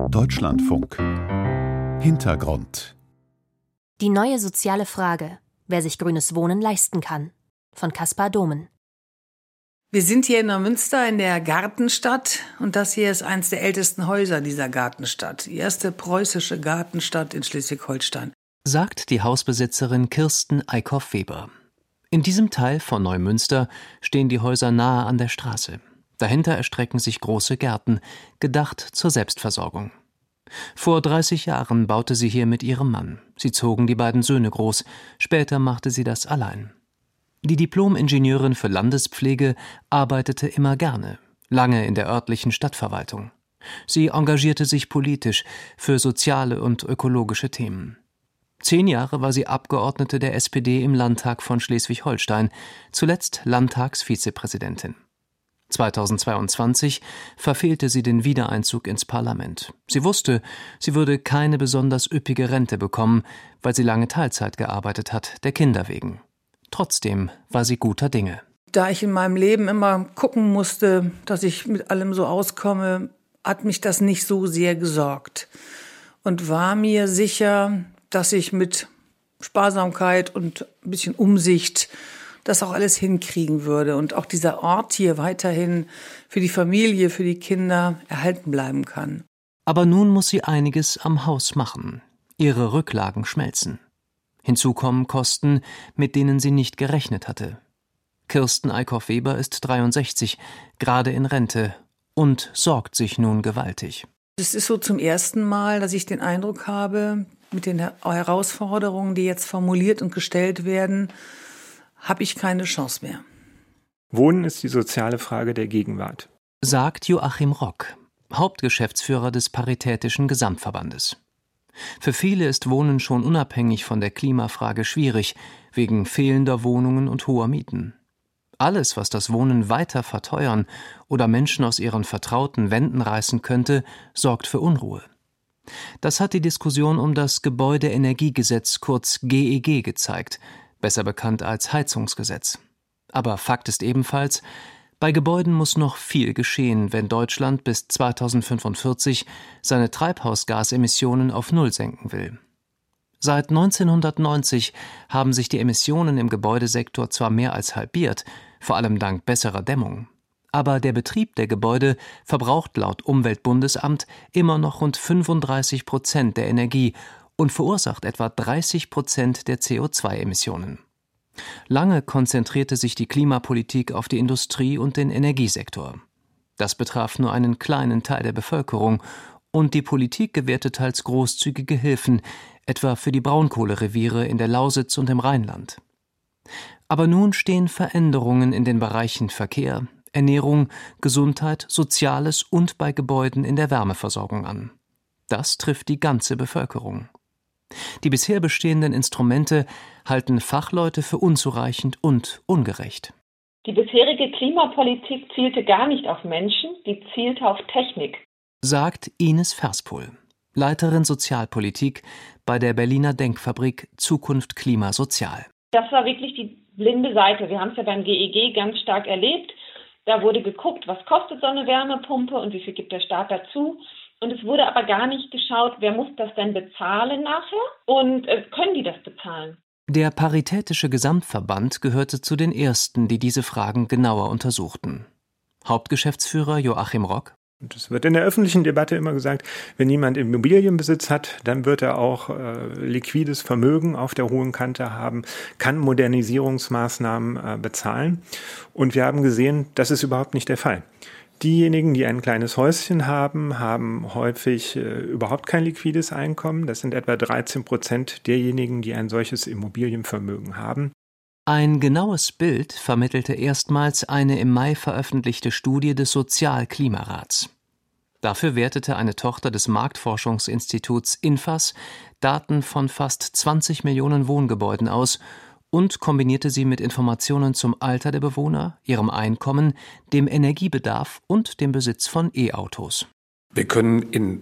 Deutschlandfunk. Hintergrund. Die neue soziale Frage, wer sich grünes Wohnen leisten kann, von Caspar Domen. Wir sind hier in Neumünster in der Gartenstadt und das hier ist eines der ältesten Häuser dieser Gartenstadt. Die erste preußische Gartenstadt in Schleswig-Holstein. Sagt die Hausbesitzerin Kirsten Eickhoff-Weber. In diesem Teil von Neumünster stehen die Häuser nahe an der Straße. Dahinter erstrecken sich große Gärten, gedacht zur Selbstversorgung. Vor 30 Jahren baute sie hier mit ihrem Mann. Sie zogen die beiden Söhne groß. Später machte sie das allein. Die Diplom-Ingenieurin für Landespflege arbeitete immer gerne, lange in der örtlichen Stadtverwaltung. Sie engagierte sich politisch für soziale und ökologische Themen. 10 Jahre war sie Abgeordnete der SPD im Landtag von Schleswig-Holstein, zuletzt Landtagsvizepräsidentin. 2022 verfehlte sie den Wiedereinzug ins Parlament. Sie wusste, sie würde keine besonders üppige Rente bekommen, weil sie lange Teilzeit gearbeitet hat, der Kinder wegen. Trotzdem war sie guter Dinge. Da ich in meinem Leben immer gucken musste, dass ich mit allem so auskomme, hat mich das nicht so sehr gesorgt. Und war mir sicher, dass ich mit Sparsamkeit und ein bisschen Umsicht das auch alles hinkriegen würde und auch dieser Ort hier weiterhin für die Familie, für die Kinder erhalten bleiben kann. Aber nun muss sie einiges am Haus machen. Ihre Rücklagen schmelzen. Hinzu kommen Kosten, mit denen sie nicht gerechnet hatte. Kirsten Eickhoff-Weber ist 63, gerade in Rente und sorgt sich nun gewaltig. Es ist so zum ersten Mal, dass ich den Eindruck habe, mit den Herausforderungen, die jetzt formuliert und gestellt werden, habe ich keine Chance mehr. Wohnen ist die soziale Frage der Gegenwart, sagt Joachim Rock, Hauptgeschäftsführer des Paritätischen Gesamtverbandes. Für viele ist Wohnen schon unabhängig von der Klimafrage schwierig, wegen fehlender Wohnungen und hoher Mieten. Alles, was das Wohnen weiter verteuern oder Menschen aus ihren vertrauten Wänden reißen könnte, sorgt für Unruhe. Das hat die Diskussion um das Gebäudeenergiegesetz, kurz GEG, gezeigt, besser bekannt als Heizungsgesetz. Aber Fakt ist ebenfalls, bei Gebäuden muss noch viel geschehen, wenn Deutschland bis 2045 seine Treibhausgasemissionen auf Null senken will. Seit 1990 haben sich die Emissionen im Gebäudesektor zwar mehr als halbiert, vor allem dank besserer Dämmung. Aber der Betrieb der Gebäude verbraucht laut Umweltbundesamt immer noch rund 35% der Energie und verursacht etwa 30% der CO2-Emissionen. Lange konzentrierte sich die Klimapolitik auf die Industrie und den Energiesektor. Das betraf nur einen kleinen Teil der Bevölkerung und die Politik gewährte teils großzügige Hilfen, etwa für die Braunkohlereviere in der Lausitz und im Rheinland. Aber nun stehen Veränderungen in den Bereichen Verkehr, Ernährung, Gesundheit, Soziales und bei Gebäuden in der Wärmeversorgung an. Das trifft die ganze Bevölkerung. Die bisher bestehenden Instrumente halten Fachleute für unzureichend und ungerecht. Die bisherige Klimapolitik zielte gar nicht auf Menschen, die zielte auf Technik, sagt Ines Verspohl, Leiterin Sozialpolitik bei der Berliner Denkfabrik Zukunft Klima Sozial. Das war wirklich die blinde Seite. Wir haben es ja beim GEG ganz stark erlebt. Da wurde geguckt, was kostet so eine Wärmepumpe und wie viel gibt der Staat dazu. Und es wurde aber gar nicht geschaut, wer muss das denn bezahlen nachher und können die das bezahlen? Der Paritätische Gesamtverband gehörte zu den ersten, die diese Fragen genauer untersuchten. Hauptgeschäftsführer Joachim Rock. Und es wird in der öffentlichen Debatte immer gesagt, wenn jemand Immobilienbesitz hat, dann wird er auch liquides Vermögen auf der hohen Kante haben, kann Modernisierungsmaßnahmen bezahlen. Und wir haben gesehen, das ist überhaupt nicht der Fall. Diejenigen, die ein kleines Häuschen haben, haben häufig überhaupt kein liquides Einkommen. Das sind etwa 13% derjenigen, die ein solches Immobilienvermögen haben. Ein genaues Bild vermittelte erstmals eine im Mai veröffentlichte Studie des Sozial-Klimarats. Dafür wertete eine Tochter des Marktforschungsinstituts INFAS Daten von fast 20 Millionen Wohngebäuden aus und kombinierte sie mit Informationen zum Alter der Bewohner, ihrem Einkommen, dem Energiebedarf und dem Besitz von E-Autos. Wir können in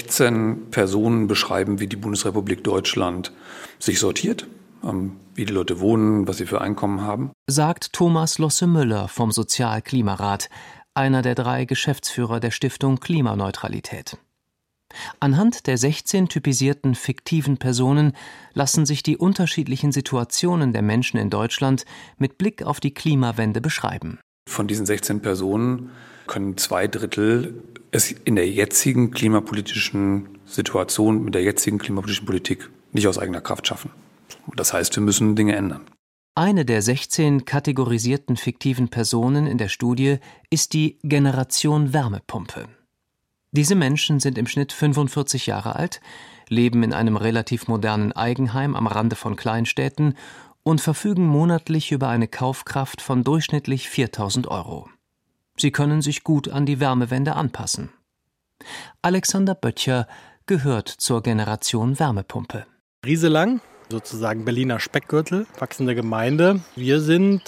16 Personen beschreiben, wie die Bundesrepublik Deutschland sich sortiert, wie die Leute wohnen, was sie für Einkommen haben. Sagt Thomas Losse-Müller vom Sozial-Klimarat, einer der 3 Geschäftsführer der Stiftung Klimaneutralität. Anhand der 16 typisierten fiktiven Personen lassen sich die unterschiedlichen Situationen der Menschen in Deutschland mit Blick auf die Klimawende beschreiben. Von diesen 16 Personen können 2/3 es in der jetzigen klimapolitischen Situation, mit der jetzigen klimapolitischen Politik nicht aus eigener Kraft schaffen. Das heißt, wir müssen Dinge ändern. Eine der 16 kategorisierten fiktiven Personen in der Studie ist die Generation Wärmepumpe. Diese Menschen sind im Schnitt 45 Jahre alt, leben in einem relativ modernen Eigenheim am Rande von Kleinstädten und verfügen monatlich über eine Kaufkraft von durchschnittlich 4.000 €. Sie können sich gut an die Wärmewende anpassen. Alexander Böttcher gehört zur Generation Wärmepumpe. Rieselang, sozusagen Berliner Speckgürtel, wachsende Gemeinde. Wir sind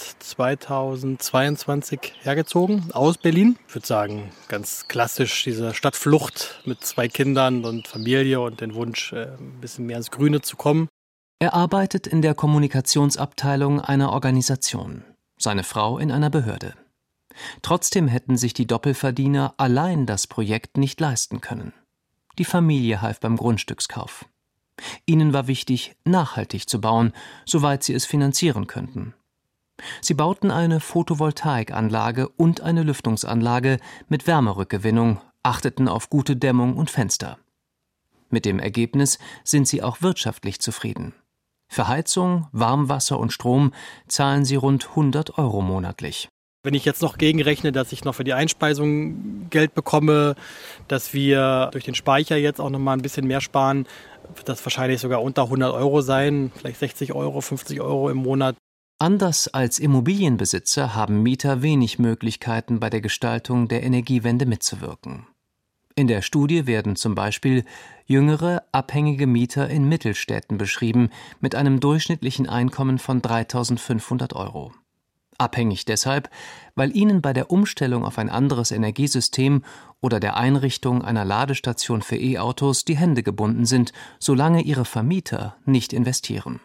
2022 hergezogen aus Berlin. Ich würde sagen, ganz klassisch diese Stadtflucht mit 2 Kindern und Familie und den Wunsch, ein bisschen mehr ins Grüne zu kommen. Er arbeitet in der Kommunikationsabteilung einer Organisation, seine Frau in einer Behörde. Trotzdem hätten sich die Doppelverdiener allein das Projekt nicht leisten können. Die Familie half beim Grundstückskauf. Ihnen war wichtig, nachhaltig zu bauen, soweit sie es finanzieren könnten. Sie bauten eine Photovoltaikanlage und eine Lüftungsanlage mit Wärmerückgewinnung, achteten auf gute Dämmung und Fenster. Mit dem Ergebnis sind sie auch wirtschaftlich zufrieden. Für Heizung, Warmwasser und Strom zahlen sie rund 100 € monatlich. Wenn ich jetzt noch gegenrechne, dass ich noch für die Einspeisung Geld bekomme, dass wir durch den Speicher jetzt auch noch mal ein bisschen mehr sparen, wird das wahrscheinlich sogar unter 100 € sein, vielleicht 60 €, 50 € im Monat. Anders als Immobilienbesitzer haben Mieter wenig Möglichkeiten, bei der Gestaltung der Energiewende mitzuwirken. In der Studie werden zum Beispiel jüngere, abhängige Mieter in Mittelstädten beschrieben, mit einem durchschnittlichen Einkommen von 3.500 €. Abhängig deshalb, weil ihnen bei der Umstellung auf ein anderes Energiesystem oder der Einrichtung einer Ladestation für E-Autos die Hände gebunden sind, solange ihre Vermieter nicht investieren.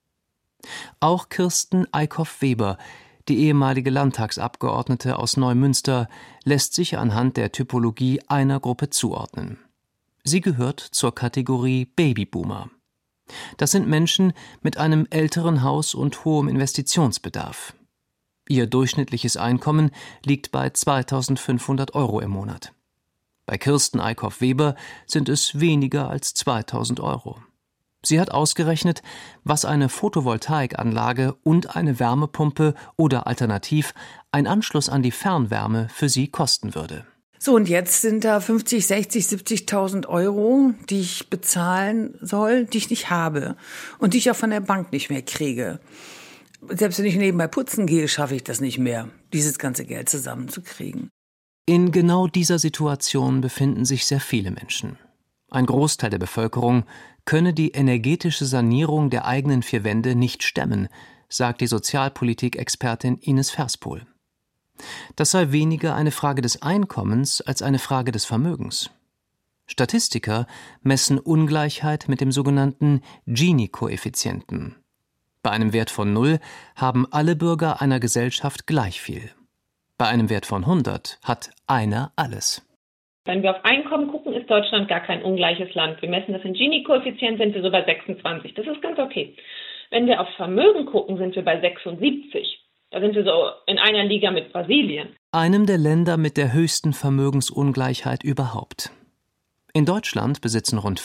Auch Kirsten Eickhoff-Weber, die ehemalige Landtagsabgeordnete aus Neumünster, lässt sich anhand der Typologie einer Gruppe zuordnen. Sie gehört zur Kategorie Babyboomer. Das sind Menschen mit einem älteren Haus und hohem Investitionsbedarf. Ihr durchschnittliches Einkommen liegt bei 2.500 € im Monat. Bei Kirsten Eickhoff-Weber sind es weniger als 2.000 €. Sie hat ausgerechnet, was eine Photovoltaikanlage und eine Wärmepumpe oder alternativ ein Anschluss an die Fernwärme für sie kosten würde. So, und jetzt sind da 50, 60, 70.000 €, die ich bezahlen soll, die ich nicht habe und die ich auch von der Bank nicht mehr kriege. Selbst wenn ich nebenbei putzen gehe, schaffe ich das nicht mehr, dieses ganze Geld zusammenzukriegen. In genau dieser Situation befinden sich sehr viele Menschen. Ein Großteil der Bevölkerung könne die energetische Sanierung der eigenen 4 Wände nicht stemmen, sagt die Sozialpolitik-Expertin Ines Verspohl. Das sei weniger eine Frage des Einkommens als eine Frage des Vermögens. Statistiker messen Ungleichheit mit dem sogenannten Gini-Koeffizienten. Bei einem Wert von 0 haben alle Bürger einer Gesellschaft gleich viel. Bei einem Wert von 100 hat einer alles. Wenn wir auf Einkommen gucken, ist Deutschland gar kein ungleiches Land. Wir messen das in Gini-Koeffizient, sind wir so bei 26. Das ist ganz okay. Wenn wir auf Vermögen gucken, sind wir bei 76. Da sind wir so in einer Liga mit Brasilien. Einem der Länder mit der höchsten Vermögensungleichheit überhaupt. In Deutschland besitzen rund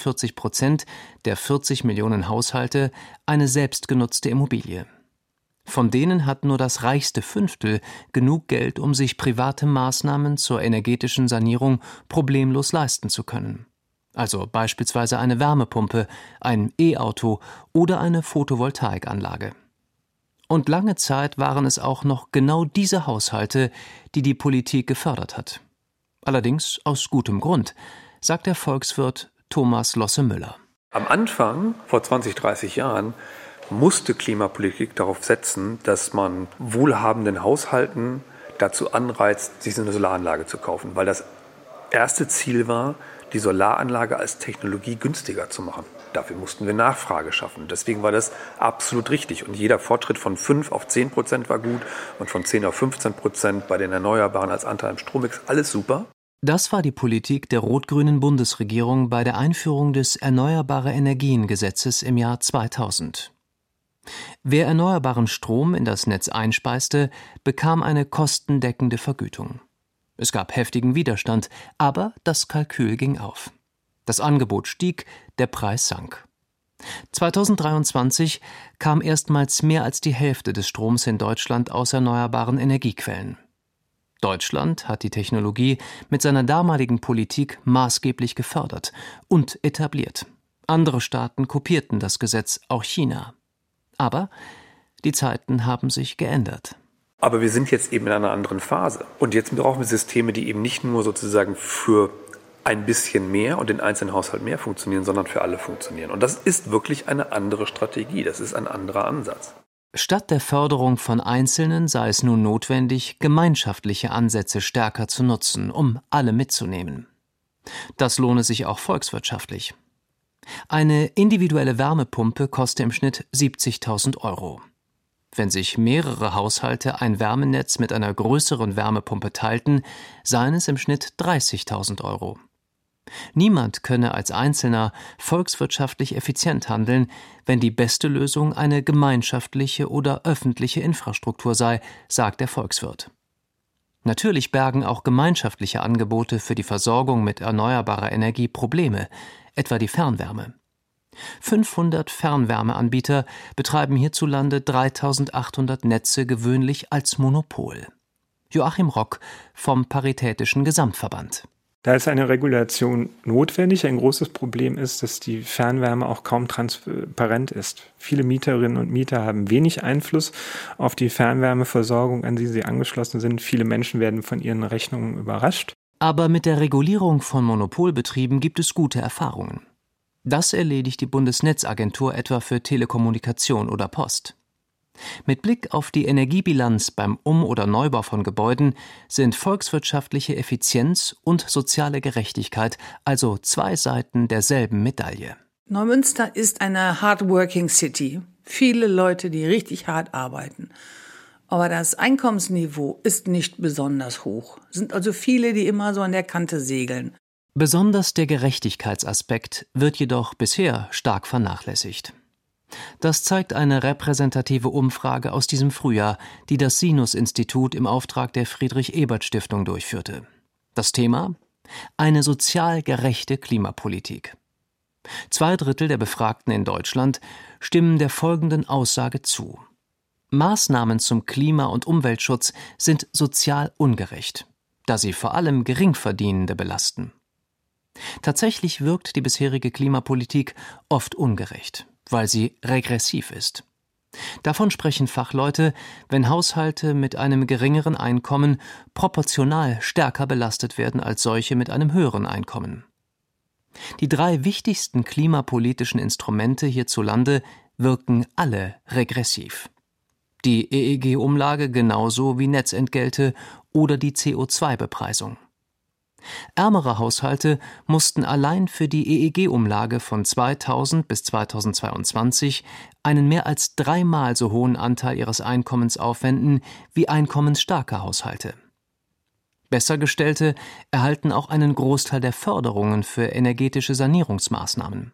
45% der 40 Millionen Haushalte eine selbstgenutzte Immobilie. Von denen hat nur das reichste Fünftel genug Geld, um sich private Maßnahmen zur energetischen Sanierung problemlos leisten zu können. Also beispielsweise eine Wärmepumpe, ein E-Auto oder eine Photovoltaikanlage. Und lange Zeit waren es auch noch genau diese Haushalte, die die Politik gefördert hat. Allerdings aus gutem Grund, sagt der Volkswirt Thomas Losse-Müller. Am Anfang, vor 20, 30 Jahren, musste Klimapolitik darauf setzen, dass man wohlhabenden Haushalten dazu anreizt, sich eine Solaranlage zu kaufen. Weil das erste Ziel war, die Solaranlage als Technologie günstiger zu machen. Dafür mussten wir Nachfrage schaffen. Deswegen war das absolut richtig. Und jeder Fortschritt von 5 auf 10% war gut und von 10 auf 15% bei den Erneuerbaren als Anteil im Strommix, alles super. Das war die Politik der rot-grünen Bundesregierung bei der Einführung des Erneuerbare-Energien-Gesetzes im Jahr 2000. Wer erneuerbaren Strom in das Netz einspeiste, bekam eine kostendeckende Vergütung. Es gab heftigen Widerstand, aber das Kalkül ging auf. Das Angebot stieg, der Preis sank. 2023 kam erstmals mehr als die Hälfte des Stroms in Deutschland aus erneuerbaren Energiequellen. Deutschland hat die Technologie mit seiner damaligen Politik maßgeblich gefördert und etabliert. Andere Staaten kopierten das Gesetz, auch China. Aber die Zeiten haben sich geändert. Aber wir sind jetzt eben in einer anderen Phase. Und jetzt brauchen wir Systeme, die eben nicht nur sozusagen für ein bisschen mehr und den einzelnen Haushalt mehr funktionieren, sondern für alle funktionieren. Und das ist wirklich eine andere Strategie. Das ist ein anderer Ansatz. Statt der Förderung von Einzelnen sei es nun notwendig, gemeinschaftliche Ansätze stärker zu nutzen, um alle mitzunehmen. Das lohne sich auch volkswirtschaftlich. Eine individuelle Wärmepumpe koste im Schnitt 70.000 €. Wenn sich mehrere Haushalte ein Wärmenetz mit einer größeren Wärmepumpe teilten, seien es im Schnitt 30.000 €. Niemand könne als Einzelner volkswirtschaftlich effizient handeln, wenn die beste Lösung eine gemeinschaftliche oder öffentliche Infrastruktur sei, sagt der Volkswirt. Natürlich bergen auch gemeinschaftliche Angebote für die Versorgung mit erneuerbarer Energie Probleme, etwa die Fernwärme. 500 Fernwärmeanbieter betreiben hierzulande 3.800 Netze gewöhnlich als Monopol. Joachim Rock vom Paritätischen Gesamtverband. Da ist eine Regulation notwendig. Ein großes Problem ist, dass die Fernwärme auch kaum transparent ist. Viele Mieterinnen und Mieter haben wenig Einfluss auf die Fernwärmeversorgung, an die sie angeschlossen sind. Viele Menschen werden von ihren Rechnungen überrascht. Aber mit der Regulierung von Monopolbetrieben gibt es gute Erfahrungen. Das erledigt die Bundesnetzagentur etwa für Telekommunikation oder Post. Mit Blick auf die Energiebilanz beim Um- oder Neubau von Gebäuden sind volkswirtschaftliche Effizienz und soziale Gerechtigkeit also zwei Seiten derselben Medaille. Neumünster ist eine hardworking City. Viele Leute, die richtig hart arbeiten. Aber das Einkommensniveau ist nicht besonders hoch. Es sind also viele, die immer so an der Kante segeln. Besonders der Gerechtigkeitsaspekt wird jedoch bisher stark vernachlässigt. Das zeigt eine repräsentative Umfrage aus diesem Frühjahr, die das Sinus-Institut im Auftrag der Friedrich-Ebert-Stiftung durchführte. Das Thema? Eine sozial gerechte Klimapolitik. 2/3 der Befragten in Deutschland stimmen der folgenden Aussage zu: Maßnahmen zum Klima- und Umweltschutz sind sozial ungerecht, da sie vor allem Geringverdienende belasten. Tatsächlich wirkt die bisherige Klimapolitik oft ungerecht, weil sie regressiv ist. Davon sprechen Fachleute, wenn Haushalte mit einem geringeren Einkommen proportional stärker belastet werden als solche mit einem höheren Einkommen. Die 3 wichtigsten klimapolitischen Instrumente hierzulande wirken alle regressiv. Die EEG-Umlage genauso wie Netzentgelte oder die CO2-Bepreisung. Ärmere Haushalte mussten allein für die EEG-Umlage von 2000 bis 2022 einen mehr als 3-mal so hohen Anteil ihres Einkommens aufwenden wie einkommensstarke Haushalte. Bessergestellte erhalten auch einen Großteil der Förderungen für energetische Sanierungsmaßnahmen.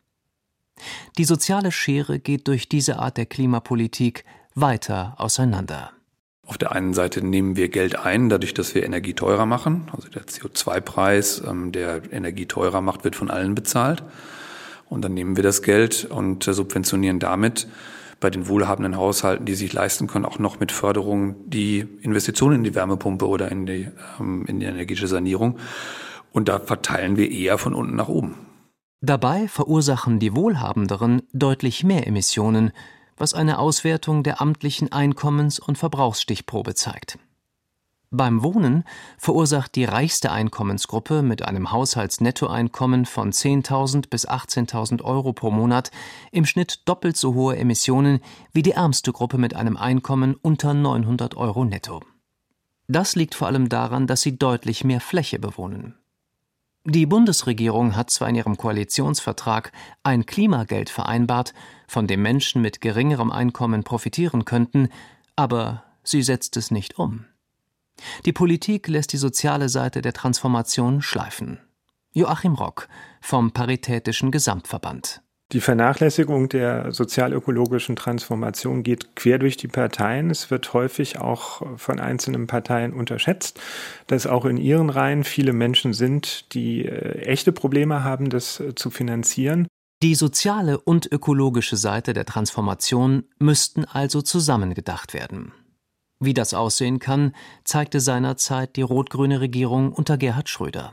Die soziale Schere geht durch diese Art der Klimapolitik weiter auseinander. Auf der einen Seite nehmen wir Geld ein, dadurch, dass wir Energie teurer machen. Also der CO2-Preis, der Energie teurer macht, wird von allen bezahlt. Und dann nehmen wir das Geld und subventionieren damit bei den wohlhabenden Haushalten, die sich leisten können, auch noch mit Förderungen die Investitionen in die Wärmepumpe oder in die energetische Sanierung. Und da verteilen wir eher von unten nach oben. Dabei verursachen die Wohlhabenderen deutlich mehr Emissionen, was eine Auswertung der amtlichen Einkommens- und Verbrauchsstichprobe zeigt. Beim Wohnen verursacht die reichste Einkommensgruppe mit einem Haushaltsnettoeinkommen von 10.000 bis 18.000 € pro Monat im Schnitt doppelt so hohe Emissionen wie die ärmste Gruppe mit einem Einkommen unter 900 € netto. Das liegt vor allem daran, dass sie deutlich mehr Fläche bewohnen. Die Bundesregierung hat zwar in ihrem Koalitionsvertrag ein Klimageld vereinbart, von dem Menschen mit geringerem Einkommen profitieren könnten, aber sie setzt es nicht um. Die Politik lässt die soziale Seite der Transformation schleifen. Joachim Rock vom Paritätischen Gesamtverband. Die Vernachlässigung der sozial-ökologischen Transformation geht quer durch die Parteien. Es wird häufig auch von einzelnen Parteien unterschätzt, dass auch in ihren Reihen viele Menschen sind, die echte Probleme haben, das zu finanzieren. Die soziale und ökologische Seite der Transformation müssten also zusammengedacht werden. Wie das aussehen kann, zeigte seinerzeit die rot-grüne Regierung unter Gerhard Schröder.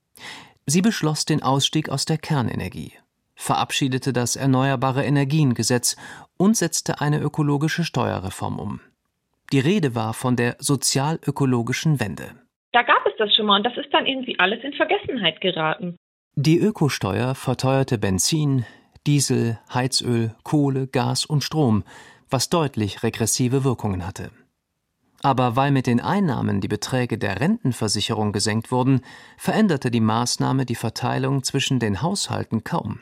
Sie beschloss den Ausstieg aus der Kernenergie, verabschiedete das Erneuerbare-Energien-Gesetz und setzte eine ökologische Steuerreform um. Die Rede war von der sozial-ökologischen Wende. Da gab es das schon mal und das ist dann irgendwie alles in Vergessenheit geraten. Die Ökosteuer verteuerte Benzin, Diesel, Heizöl, Kohle, Gas und Strom, was deutlich regressive Wirkungen hatte. Aber weil mit den Einnahmen die Beträge der Rentenversicherung gesenkt wurden, veränderte die Maßnahme die Verteilung zwischen den Haushalten kaum.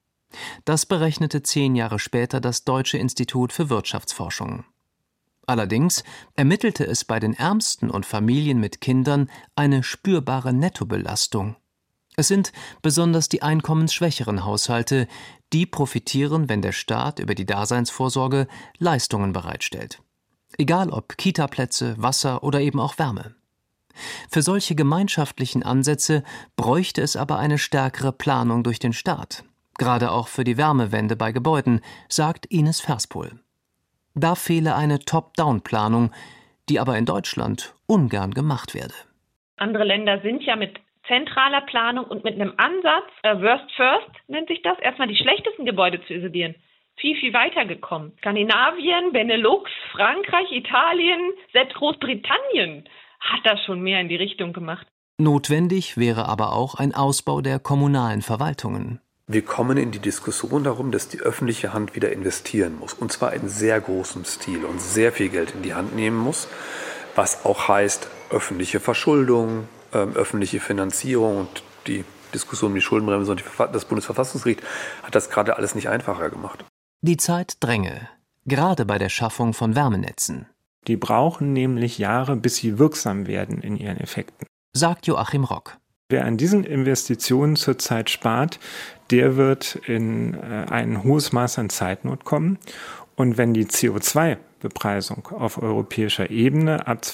Das berechnete 10 Jahre später das Deutsche Institut für Wirtschaftsforschung. Allerdings ermittelte es bei den Ärmsten und Familien mit Kindern eine spürbare Nettobelastung. Es sind besonders die einkommensschwächeren Haushalte, die profitieren, wenn der Staat über die Daseinsvorsorge Leistungen bereitstellt. Egal ob Kitaplätze, Wasser oder eben auch Wärme. Für solche gemeinschaftlichen Ansätze bräuchte es aber eine stärkere Planung durch den Staat. Gerade auch für die Wärmewende bei Gebäuden, sagt Ines Verspohl. Da fehle eine Top-Down-Planung, die aber in Deutschland ungern gemacht werde. Andere Länder sind ja mit zentraler Planung und mit einem Ansatz, Worst First nennt sich das, erstmal die schlechtesten Gebäude zu isolieren. Viel, viel weitergekommen. Skandinavien, Benelux, Frankreich, Italien, selbst Großbritannien hat das schon mehr in die Richtung gemacht. Notwendig wäre aber auch ein Ausbau der kommunalen Verwaltungen. Wir kommen in die Diskussion darum, dass die öffentliche Hand wieder investieren muss. Und zwar in sehr großem Stil und sehr viel Geld in die Hand nehmen muss. Was auch heißt öffentliche Verschuldung, öffentliche Finanzierung und die Diskussion um die Schuldenbremse und das Bundesverfassungsgericht hat das gerade alles nicht einfacher gemacht. Die Zeit dränge, gerade bei der Schaffung von Wärmenetzen. Die brauchen nämlich Jahre, bis sie wirksam werden in ihren Effekten, sagt Joachim Rock. Wer an diesen Investitionen zurzeit spart, der wird in ein hohes Maß an Zeitnot kommen. Und wenn die CO2-Bepreisung auf europäischer Ebene ab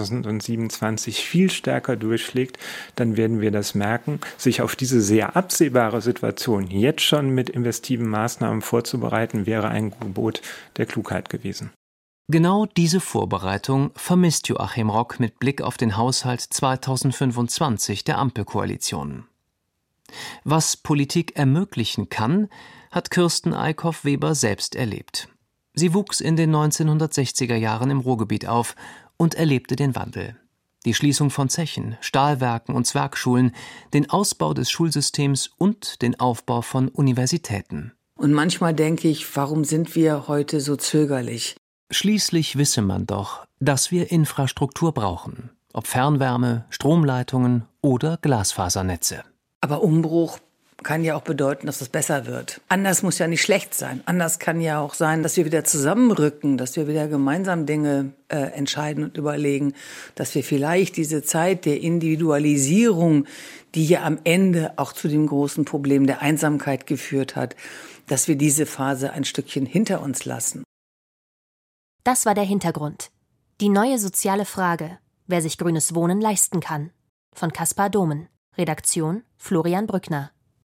2027 viel stärker durchschlägt, dann werden wir das merken. Sich auf diese sehr absehbare Situation jetzt schon mit investiven Maßnahmen vorzubereiten, wäre ein Gebot der Klugheit gewesen. Genau diese Vorbereitung vermisst Joachim Rock mit Blick auf den Haushalt 2025 der Ampelkoalition. Was Politik ermöglichen kann, hat Kirsten Eickhoff-Weber selbst erlebt. Sie wuchs in den 1960er Jahren im Ruhrgebiet auf und erlebte den Wandel. Die Schließung von Zechen, Stahlwerken und Zwergschulen, den Ausbau des Schulsystems und den Aufbau von Universitäten. Und manchmal denke ich, warum sind wir heute so zögerlich? Schließlich wisse man doch, dass wir Infrastruktur brauchen, ob Fernwärme, Stromleitungen oder Glasfasernetze. Aber Umbruch kann ja auch bedeuten, dass es besser wird. Anders muss ja nicht schlecht sein. Anders kann ja auch sein, dass wir wieder zusammenrücken, dass wir wieder gemeinsam Dinge entscheiden und überlegen, dass wir vielleicht diese Zeit der Individualisierung, die ja am Ende auch zu dem großen Problem der Einsamkeit geführt hat, dass wir diese Phase ein Stückchen hinter uns lassen. Das war der Hintergrund. Die neue soziale Frage, wer sich grünes Wohnen leisten kann. Von Caspar Domen. Redaktion Florian Brückner.